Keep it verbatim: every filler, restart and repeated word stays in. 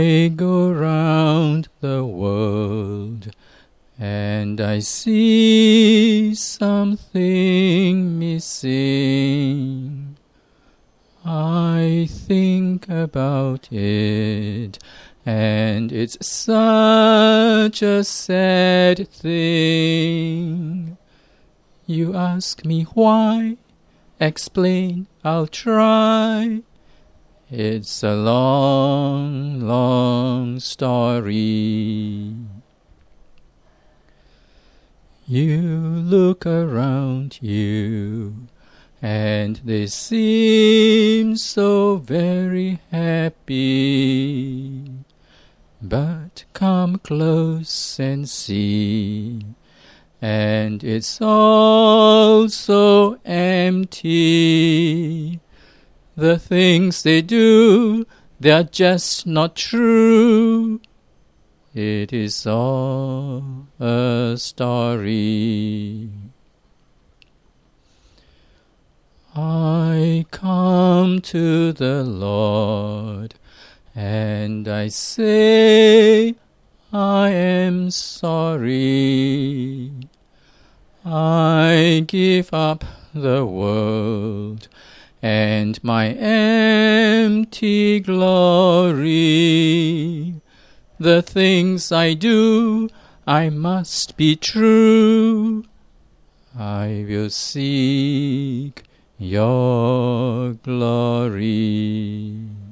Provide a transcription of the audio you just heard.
I go round the world and I see something missing. I think about it, and it's such a sad thing. You ask me why? Explain, I'll try. It's a long, long story. You look around you, and they seem so very happy. But come close and see, and it's all so empty. The things they do, they're just not true. It is all a story. I come to the Lord, and I say, I am sorry. I give up the world and my empty glory. The things I do, I must be true. I will seek your glory.